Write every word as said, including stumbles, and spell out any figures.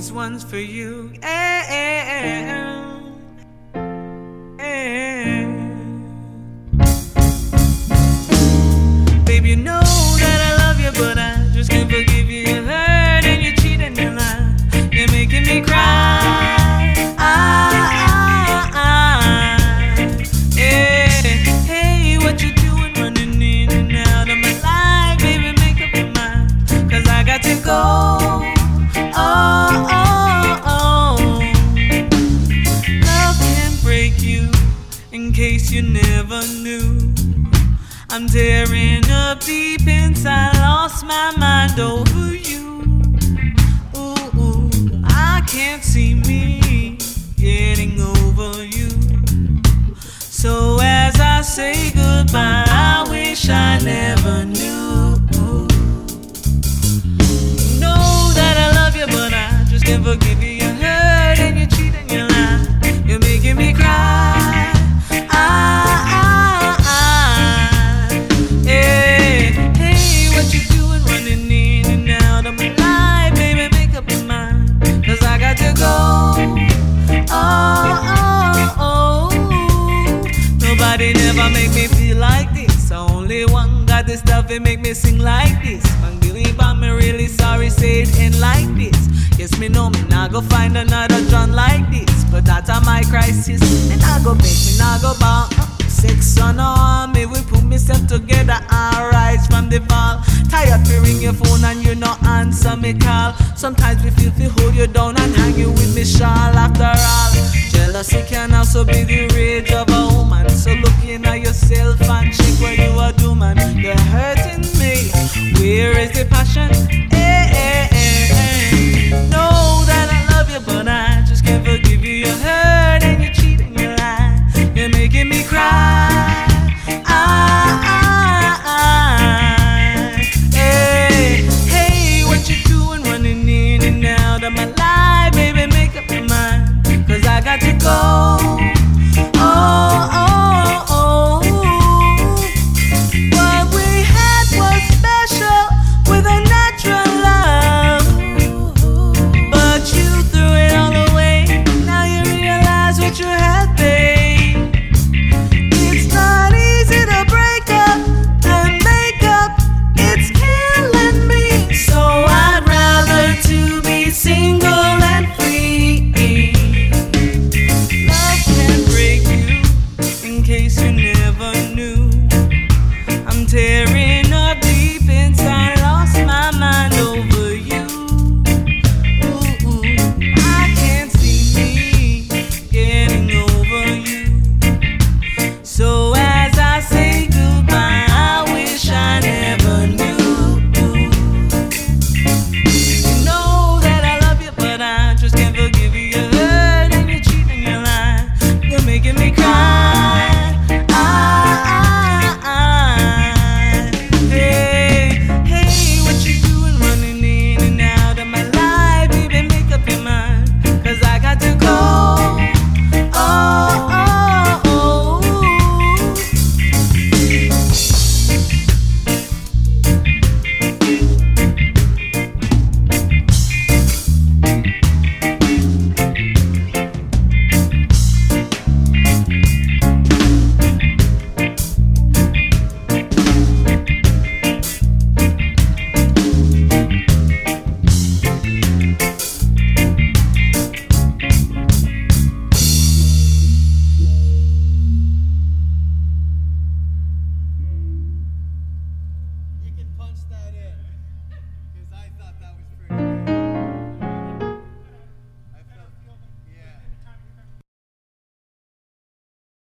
this one's for you. Yeah, yeah, yeah. Baby, you know that I love you, but I just can't forgive you. You hurt and you cheat and you lie. You're making me cry. Ah, ah, ah. Yeah. Hey, what you doing running in and out of my life? Baby, make up your mind, 'cause I got to go. Oh, oh, oh. Love can break you, in case you never knew. I'm tearing up deep inside, lost my mind over you. Ooh, ooh, I can't see me getting over you. So as I say goodbye, I wish I never knew. You know that I love you, but I just can't forgive you. You hurt and you cheat and you lie. You're making me cry. Ah, ah, ah. Yeah. Hey, what you doing running in and out of my life? Baby, make up your mind, 'cause I got to go. Oh, oh, oh. Nobody never make me feel like this. Only one got this stuff and make me sing like this. Man, believe I'm really sorry, say it ain't like this. Yes, me know me not go find another John like this. But that's a my crisis. Me not go beg, me not go bow. Sex on arm, me we put myself together and rise from the fall. Tired to ring your phone and you no answer me call. Sometimes we feel to hold you down and hang you with me shawl. After all, jealousy can also be the rage of a woman. So look in at yourself and check what you are doing, man. You're hurting me. Where is the passion? Eh, eh, eh, eh. Know that I love you, but I just can't forgive you. You hurt and you cheat and you lie. You're making me cry. Ah, ah, ah. Hey, hey, what you doing running in and out of my life? Baby, make up your mind, 'cause I got to go. Oh, oh, oh. What we had was special with a natural love, but you threw it all away. Now you realize what you had, babe. It's not easy to break up and make up. It's killing me. So I'd rather to be single and free. Love can break you, in case you never